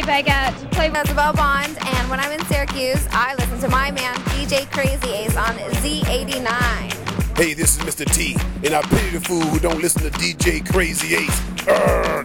Kelly Baggett. Isabel Bond, and when I'm in Syracuse, I listen to my man DJ Crazy Ace on Z89. Hey, this is Mr. T, and I pity the fool who don't listen to DJ Crazy Ace.